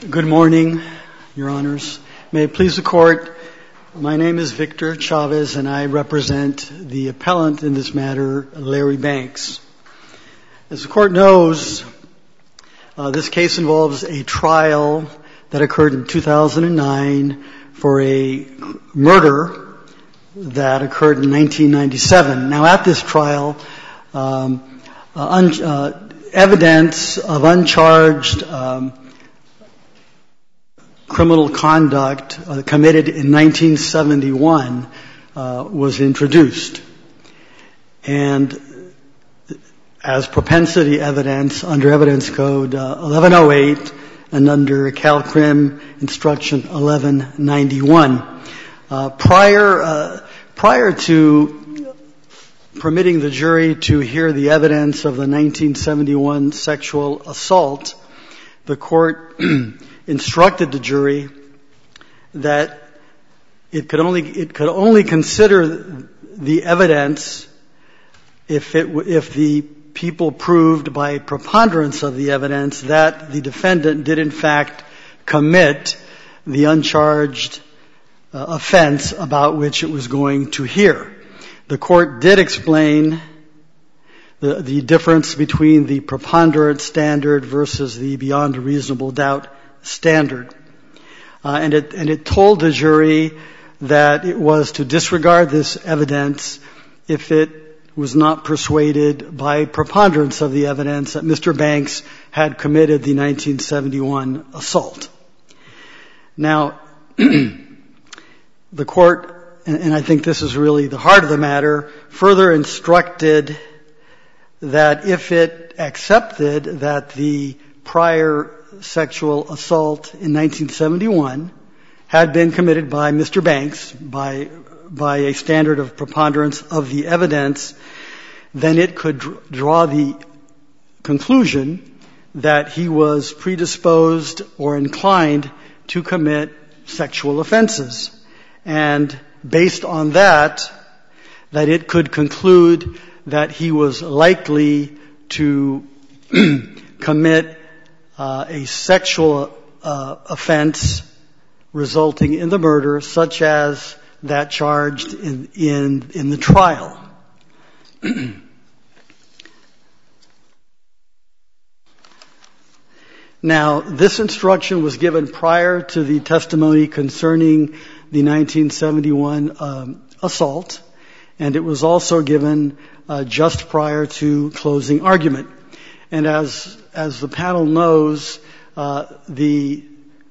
Good morning, Your Honors. May it please the Court, my name is Victor Chavez and I represent the appellant in this matter, Larry Banks. As the Court knows, this case involves a trial that occurred in 2009 for a murder that occurred in 1997. Now, at this trial, evidence of uncharged criminal conduct committed in 1971 was introduced. And as propensity evidence under Evidence Code 1108 and under CalCrim Instruction 1191. Prior to permitting the jury to hear the evidence of the 1971 sexual assault, the Court instructed the jury that it could only consider the evidence if the people proved by preponderance of the evidence that the defendant did in fact commit the uncharged offense about which it was going to hear. The Court did explain the difference between the preponderance standard versus the beyond a reasonable doubt standard. And it told the jury that it was to disregard this evidence if it was not persuaded by preponderance of the evidence that Mr. Banks had committed the 1971 assault. Now, the Court, and I think this is really the heart of the matter, further instructed that if it accepted that the prior sexual assault in 1971 had been committed by Mr. Banks by a standard of preponderance of the evidence, then it could draw the conclusion that he was predisposed or inclined to commit sexual offenses. And based on that it could conclude that he was likely to commit a sexual offense resulting in the murder, such as that charged in the trial. Now, this instruction was given prior to the testimony concerning the 1971 assault, and it was also given just prior to closing argument. And as the panel knows, the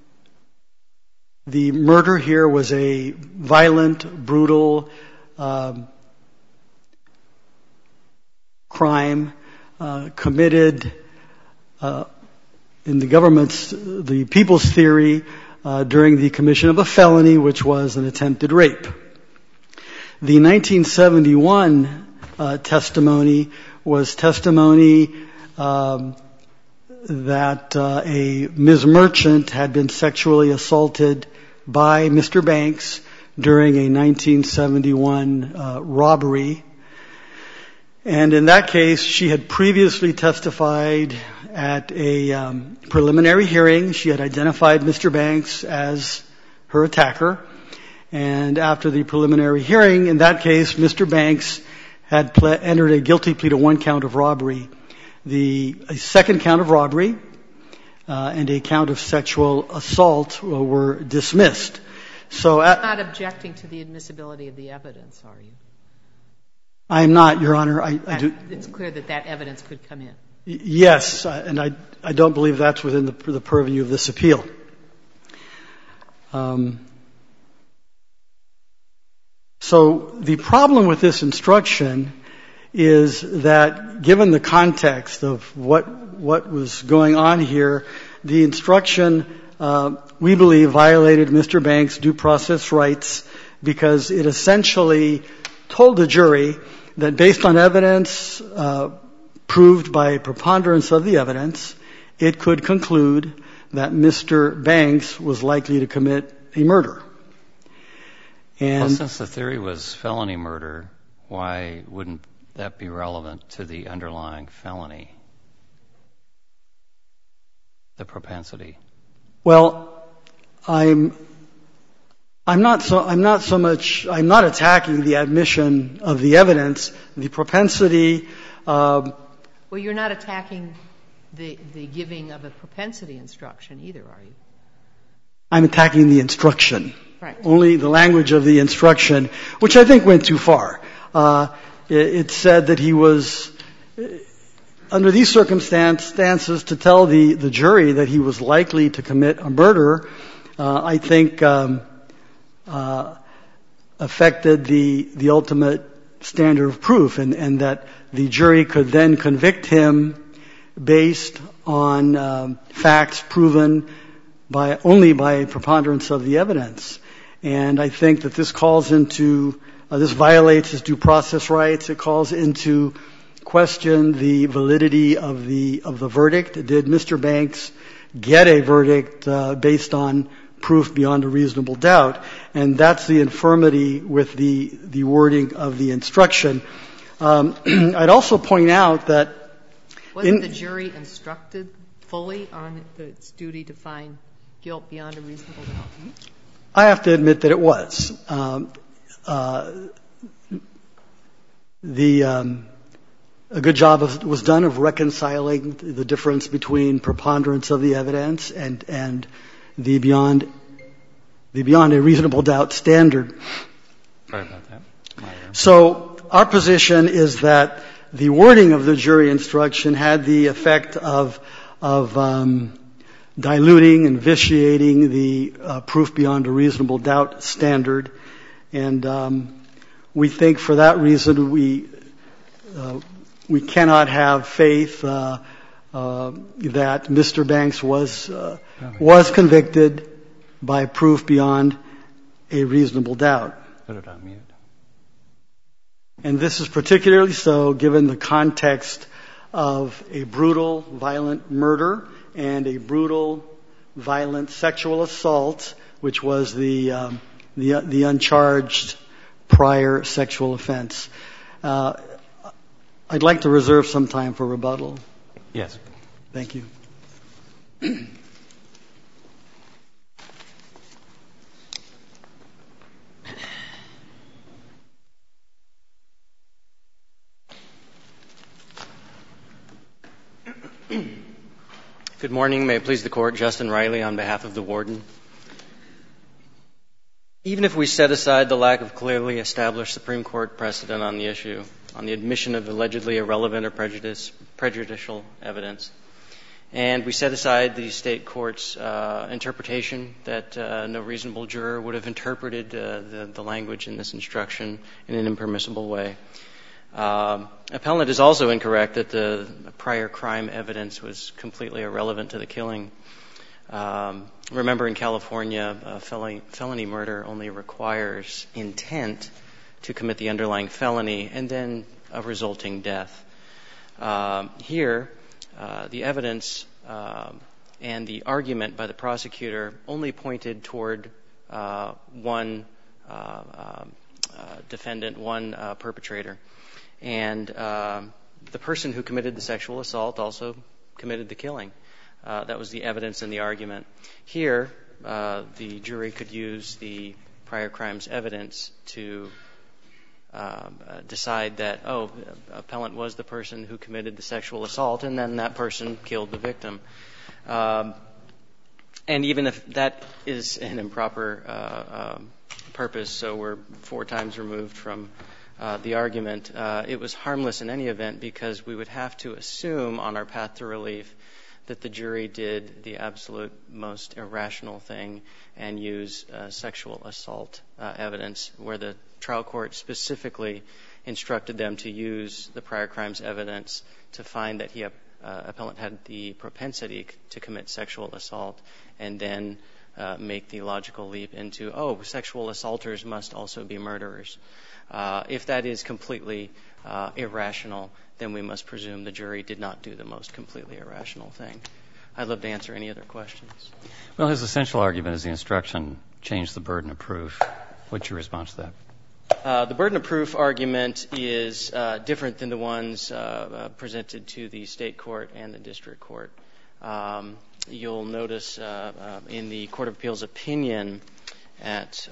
murder here was a violent, brutal crime committed in the people's theory during the commission of a felony, which was an attempted rape. The 1971 testimony was testimony that a Ms. Merchant had been sexually assaulted by Mr. Banks during a 1971 robbery. And in that case, she had previously testified at a preliminary hearing. She had identified Mr. Banks as her attacker. And after the preliminary hearing, in that case, Mr. Banks had entered a guilty plea to one count of robbery. A second count of robbery and a count of sexual assault were dismissed. So You're not objecting to the admissibility of the evidence, are you? I am not, Your Honor. It's clear that evidence could come in. Yes, and I don't believe that's within the purview of this appeal. So the problem with this instruction is that given the context of what was going on here, the instruction, we believe, violated Mr. Banks' due process rights because it essentially told the jury that based on evidence proved by preponderance of the evidence, it could conclude that Mr. Banks was likely to commit a murder. Well, since the theory was felony murder, why wouldn't that be relevant to the underlying felony, the propensity? Well, I'm not attacking the admission of the evidence, the propensity. Well, you're not attacking the giving of a propensity instruction either, are you? I'm attacking the instruction. Right. Only the language of the instruction, which I think went too far. It said that he was, under these circumstances, to tell the jury that he was likely to commit a murder, I think affected the ultimate standard of proof, and that the jury could then convict him based on facts proven only by a preponderance of the evidence. And I think that this calls into, this violates his due process rights. It calls into question the validity of the verdict. Did Mr. Banks get a verdict based on proof beyond a reasonable doubt? And that's the infirmity with the wording of the instruction. I'd also point out that wasn't the jury instructed fully on its duty to find guilt beyond a reasonable doubt? I have to admit that it was. A good job was done of reconciling the difference between preponderance of the evidence and the beyond a reasonable doubt standard. Sorry about that. So our position is that the wording of the jury instruction had the effect of diluting and vitiating the proof beyond a reasonable doubt standard. And we think for that reason we cannot have faith that Mr. Banks was convicted by proof beyond a reasonable doubt. Put it on mute. And this is particularly so given the context of a brutal, violent murder and a brutal, violent sexual assault, which was the uncharged prior sexual offense. I'd like to reserve some time for rebuttal. Yes. Thank you. Good morning. May it please the Court. Justin Riley on behalf of the Warden. Even if we set aside the lack of clearly established Supreme Court precedent on the issue, on the admission of allegedly irrelevant or prejudicial evidence, and we set aside the state court's interpretation that no reasonable juror would have interpreted the language in this instruction in an impermissible way, appellant is also incorrect that the prior crime evidence was completely irrelevant to the killing. Remember, in California, felony murder only requires intent to commit the underlying felony and then a resulting death. Here, the evidence and the argument by the prosecutor only pointed toward one defendant, one perpetrator. And the person who committed the sexual assault also committed the killing. That was the evidence in the argument. Here, the jury could use the prior crimes evidence to decide that, appellant was the person who committed the sexual assault, and then that person killed the victim. And even if that is an improper purpose, so we're 4 times removed from the argument, it was harmless in any event because we would have to assume on our path to relief that the jury did the absolute most irrational thing and use sexual assault evidence, where the trial court specifically instructed them to use the prior crimes evidence to find that appellant had the propensity to commit sexual assault, and then make the logical leap into, sexual assaulters must also be murderers. If that is completely irrational, then we must presume the jury did not do the most completely irrational thing. I'd love to answer any other questions. Well, his essential argument is the instruction changed the burden of proof. What's your response to that? The burden of proof argument is different than the ones presented to the state court and the district court. you'll notice in the Court of Appeals opinion at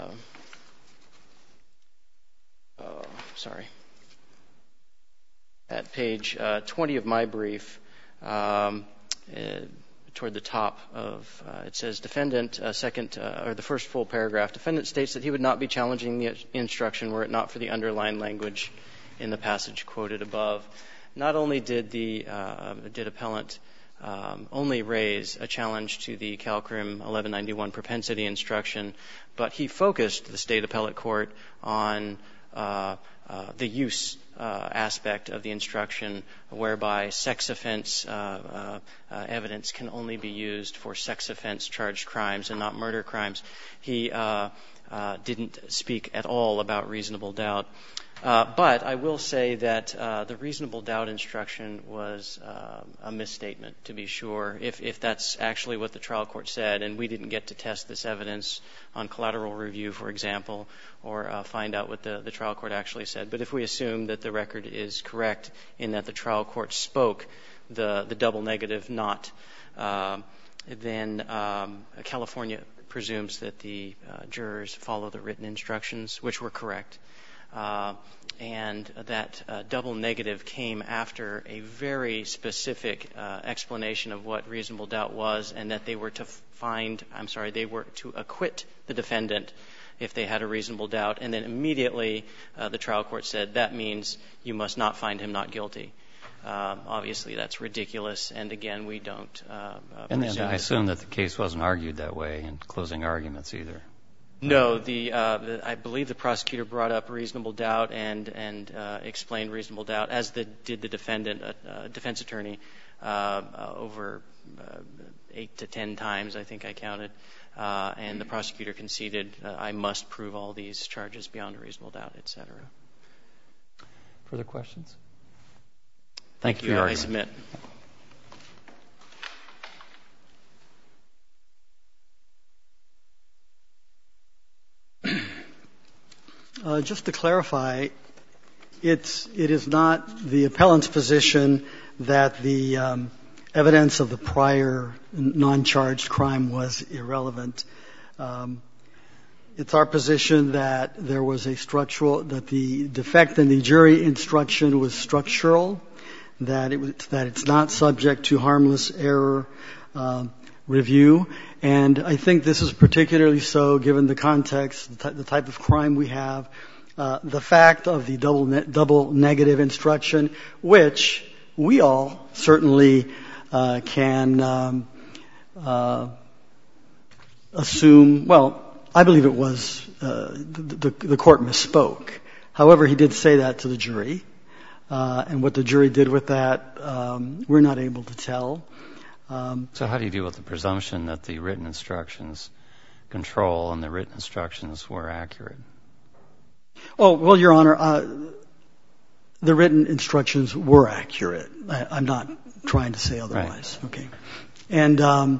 at page 20 of my brief, toward the top of it says, defendant, the first full paragraph, defendant states that he would not be challenging the instruction were it not for the underlying language in the passage quoted above. Not only did appellant only raise a challenge to the CalCrim 1191 propensity instruction, but he focused the state appellate court on the use aspect of the instruction, whereby sex offense evidence can only be used for sex offense charged crimes and not murder crimes. He didn't speak at all about reasonable doubt. But I will say that the reasonable doubt instruction was a misstatement, to be sure, if that's actually what the trial court said, and we didn't get to test this evidence on collateral review, for example, or find out what the trial court actually said. But if we assume that the record is correct in that the trial court spoke the double negative not, then California presumes that the jurors follow the written instructions, which were correct. And that double negative came after a very specific explanation of what reasonable doubt was, and that they were to acquit the defendant if they had a reasonable doubt. And then immediately the trial court said, that means you must not find him not guilty. Obviously, that's ridiculous, and again, we don't And I assume that the case wasn't argued that way in closing arguments either. No, I believe the prosecutor brought up reasonable doubt and explained reasonable doubt, as did the defense attorney, over 8 to 10 times, I think I counted. And the prosecutor conceded, I must prove all these charges beyond a reasonable doubt, et cetera. Further questions? Thank you for your argument. I submit. Just to clarify, it is not the appellant's position that the evidence of the prior non-charged crime was irrelevant. It's our position that there was that the defect in the jury instruction was structural, that it's not subject to harmless error review. And I think this is particularly so given the context, the type of crime we have, the fact of the double negative instruction, which we all certainly can assume. Well, I believe it was the court misspoke. However, he did say that to the jury. And what the jury did with that, we're not able to tell. So how do you deal with the presumption that the written instructions control and the written instructions were accurate? Oh, well, Your Honor, the written instructions were accurate. I'm not trying to say otherwise. Right. Okay. And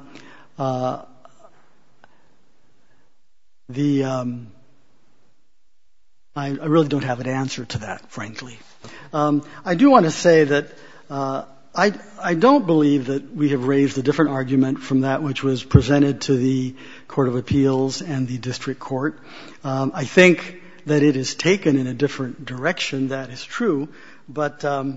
I really don't have an answer to that, frankly. I do want to say that I don't believe that we have raised a different argument from that which was presented to the Court of Appeals and the District Court. I think that it is taken in a different direction. That is true. But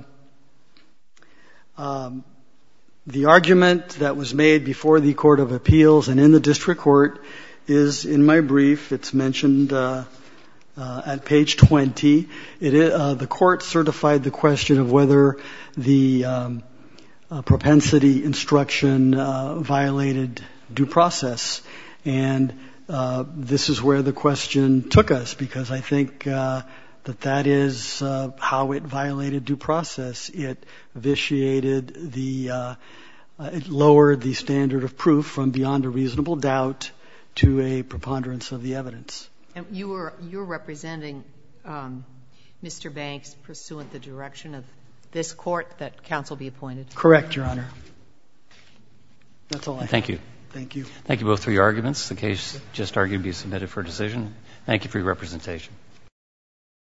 the argument that was made before the Court of Appeals and in the District Court is in my brief. It's mentioned at page 20. The court certified the question of whether the propensity instruction violated due process. And this is where the question took us, because I think that is how it violated due process. It vitiated it lowered the standard of proof from beyond a reasonable doubt to a preponderance of the evidence. And you're representing Mr. Banks pursuant the direction of this court that counsel be appointed? Correct, Your Honor. That's all I have. Thank you. Thank you. Thank you both for your arguments. The case just argued to be submitted for decision. Thank you for your representation.